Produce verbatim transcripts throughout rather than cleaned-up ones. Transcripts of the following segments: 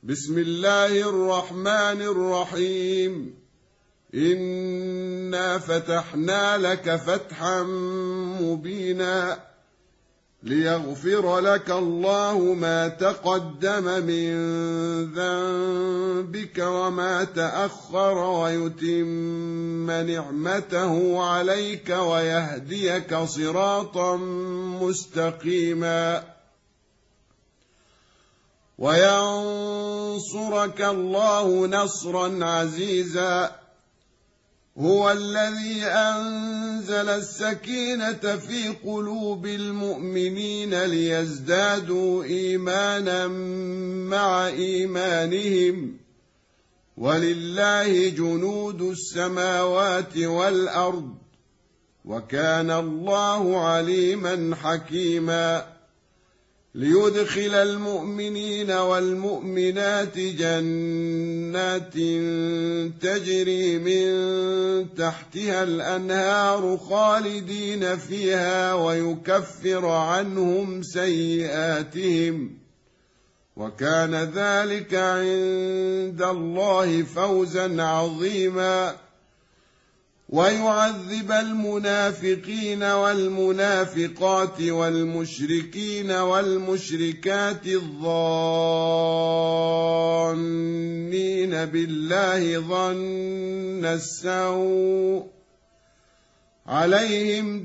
بسم الله الرحمن الرحيم. إنا فتحنا لك فتحا مبينا ليغفر لك الله ما تقدم من ذنبك وما تأخر ويتم نعمته عليك ويهديك صراطا مستقيما وينصرك الله نصرا عزيزا. هو الذي أنزل السكينة في قلوب المؤمنين ليزدادوا إيمانا مع إيمانهم ولله جنود السماوات والأرض وكان الله عليما حكيما. ليدخل المؤمنين والمؤمنات جنات تجري من تحتها الأنهار خالدين فيها ويكفر عنهم سيئاتهم وكان ذلك عند الله فوزا عظيما. ويعذب المنافقين والمنافقات والمشركين والمشركات الظانين بالله ظن السوء عليهم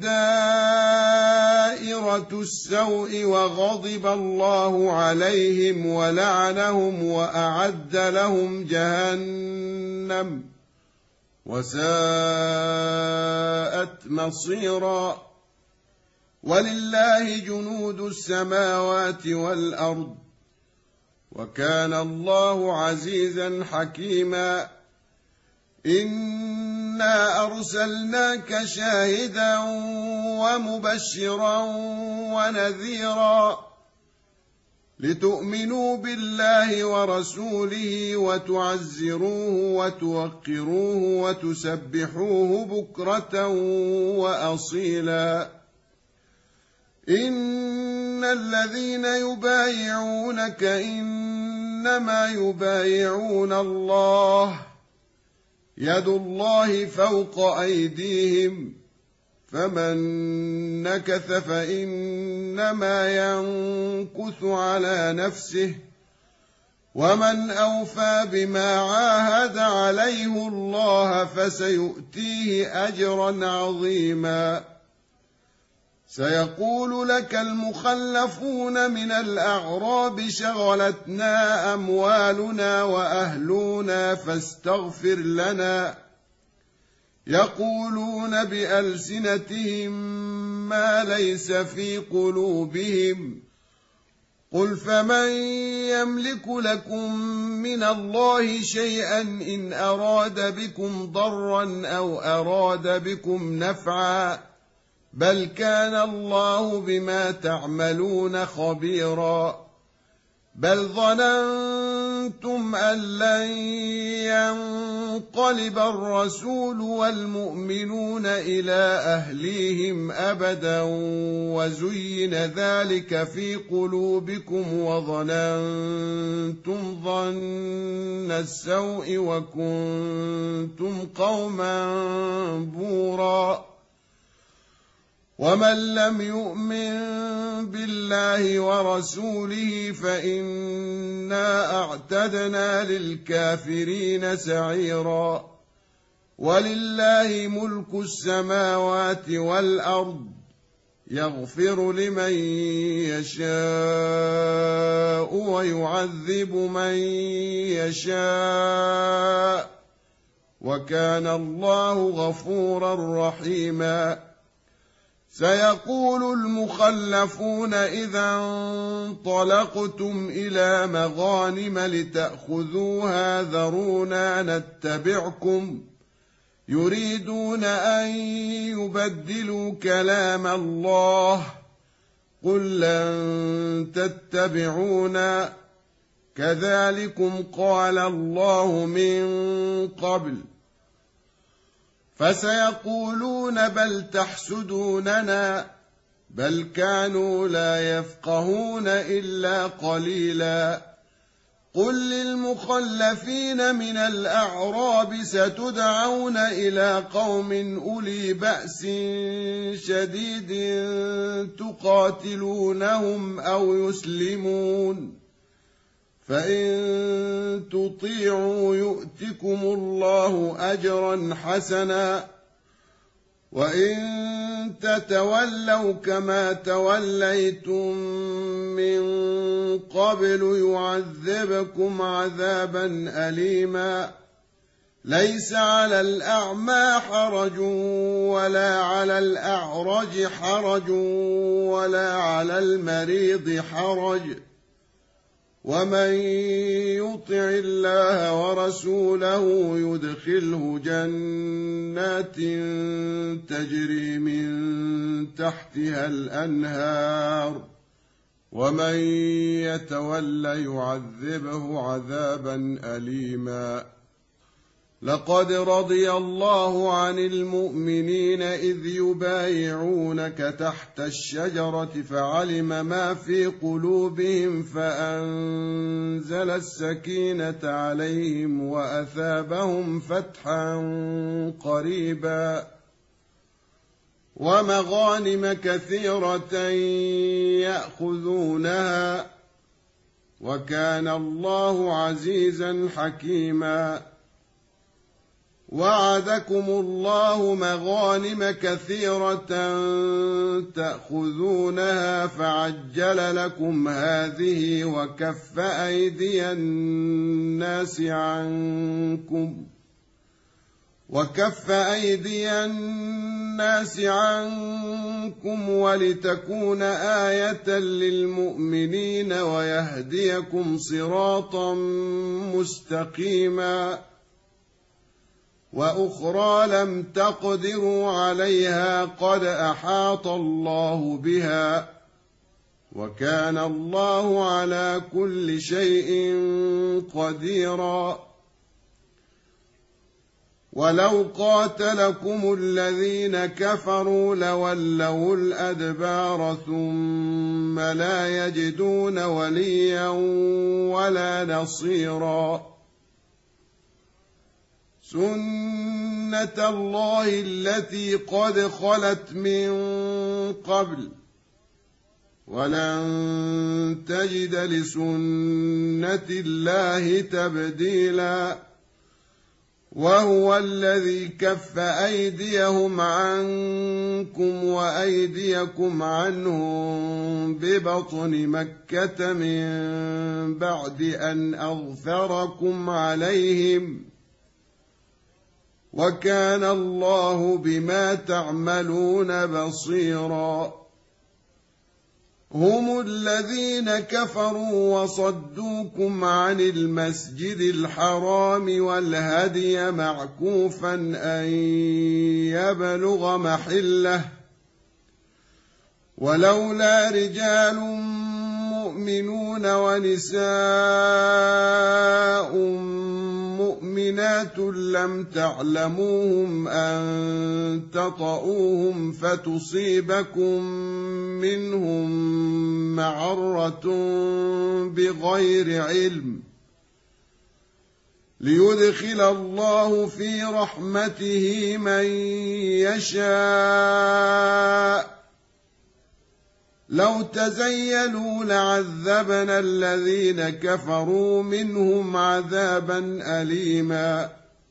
دائرة السوء وغضب الله عليهم ولعنهم وأعد لهم جهنم وساءت مصيرا. ولله جنود السماوات والأرض وكان الله عزيزا حكيما. إنا أرسلناك شاهدا ومبشرا ونذيرا لتؤمنوا بالله ورسوله وتعزروه وتوقروه وتسبحوه بكرة وأصيلا. إن الذين يبايعونك إنما يبايعون الله يد الله فوق أيديهم فمن نكث فإنما ينكث على نفسه ومن أوفى بما عاهد عليه الله فسيؤتيه أجرا عظيما. سيقول لك المخلفون من الأعراب شغلتنا أموالنا وأهلنا فاستغفر لنا يقولون بألسنتهم ما ليس في قلوبهم قل فمن يملك لكم من الله شيئا إن أراد بكم ضرا أو أراد بكم نفعا بل كان الله بما تعملون خبيرا. بل ظننتم أن لن ينقلب الرسول والمؤمنون إلى أهليهم أبدا وزين ذلك في قلوبكم وظننتم ظن السوء وكنتم قوما بورا. ومن لم يؤمن بالله ورسوله فإنا أعتدنا للكافرين سعيرا. ولله ملك السماوات والأرض يغفر لمن يشاء ويعذب من يشاء وكان الله غفورا رحيما. سيقول المخلفون إذا انطلقتم إلى مغانم لتأخذوها ذرونا نتبعكم يريدون أن يبدلوا كلام الله قل لن تتبعونا كذلكم قال الله من قبل فسيقولون بل تحسدوننا بل كانوا لا يفقهون إلا قليلا. قل للمخلفين من الأعراب ستدعون إلى قوم أولي بأس شديد تقاتلونهم أو يسلمون، فإن تطيعوا يؤتكم الله أجرا حسنا، وإن تتولوا كما توليتم من قبل يعذبكم عذابا أليما. ليس على الأعمى حرج ولا على الأعرج حرج ولا على المريض حرج، ومن يطع الله ورسوله يدخله جنات تجري من تحتها الأنهار، ومن يتول يعذبه عذابا أليما. لقد رضي الله عن المؤمنين إذ يبايعونك تحت الشجرة فعلم ما في قلوبهم فأنزل السكينة عليهم وأثابهم فتحا قريبا ومغانم كثيرة يأخذونها، وكان الله عزيزا حكيما. وعدكم الله مغانم كثيرة تأخذونها فعجل لكم هذه وكف أيدي الناس عنكم وكف أيدي الناس عنكم ولتكون آية للمؤمنين ويهديكم صراطا مستقيما. وأخرى لم تقدروا عليها قد أحاط الله بها، وكان الله على كل شيء قديرا. ولو قاتلكم الذين كفروا لولوا الأدبار ثم لا يجدون وليا ولا نصيرا. سنة الله التي قد خلت من قبل ولن تجد لسنة الله تبديلا. وهو الذي كف أيديهم عنكم وأيديكم عنهم ببطن مكة من بعد أن أغفركم عليهم، وكان الله بما تعملون بصيرا. هم الذين كفروا وصدوكم عن المسجد الحرام والهدي معكوفا أن يبلغ محله، ولولا رجال مؤمنون ونساء مؤمنات لم تعلموهم أن تطؤوهم فتصيبكم منهم معرة بغير علم، ليدخل الله في رحمته من يشاء. لو تزيلوا لعذبنا الذين كفروا منهم عذابا أليما.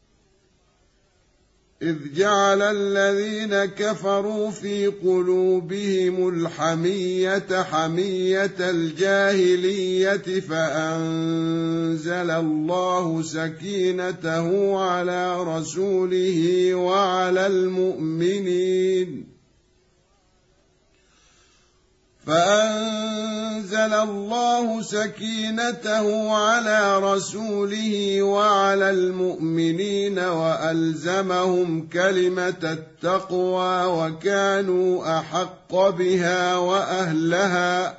إذ جعل الذين كفروا في قلوبهم الحمية حمية الجاهلية فأنزل الله سكينته على رسوله وعلى المؤمنين فأنزل الله سكينته على رسوله وعلى المؤمنين وألزمهم كلمة التقوى وكانوا أحق بها وأهلها،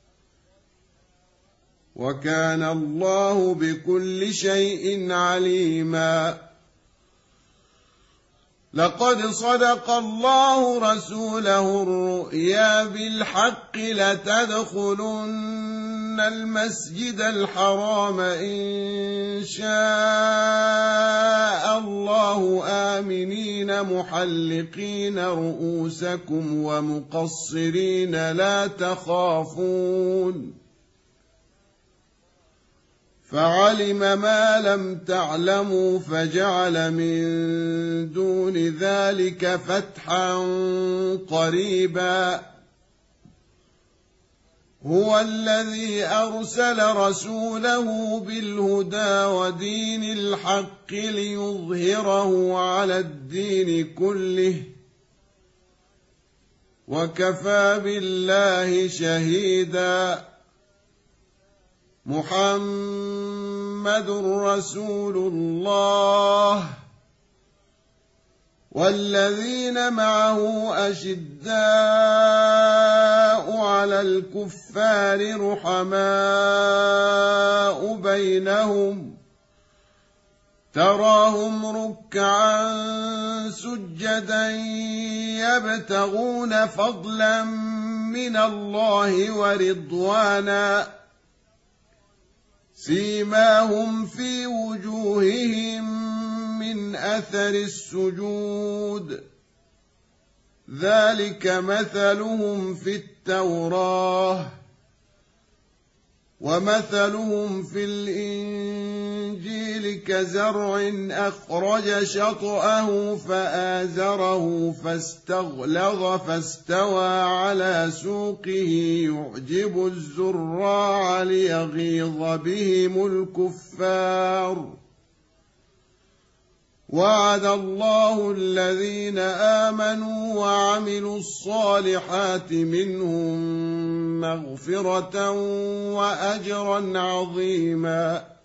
وكان الله بكل شيء عليما. لقد صدق الله رسوله الرؤيا بالحق لتدخلن المسجد الحرام إن شاء الله آمنين محلقين رؤوسكم ومقصرين لا تخافون فعلم ما لم تعلموا فجعل من دون ذلك فتحا قريبا هو الذي أرسل رسوله بالهدى ودين الحق ليظهره على الدين كله وكفى بالله شهيدا محمد رسول الله والذين معه أشداء على الكفار رحماء بينهم تراهم ركعا سجدا يبتغون فضلا من الله ورضوانا سيماهم في وجوههم من أثر السجود ذلك مثلهم في التوراة ومثلهم في الإنجيل كزرع أخرج شطأه فآزره فاستغلظ فاستوى على سوقه يعجب الزراع ليغيظ بهم الكفار وعد الله الذين آمنوا وعملوا الصالحات منهم مغفرة وأجرا عظيما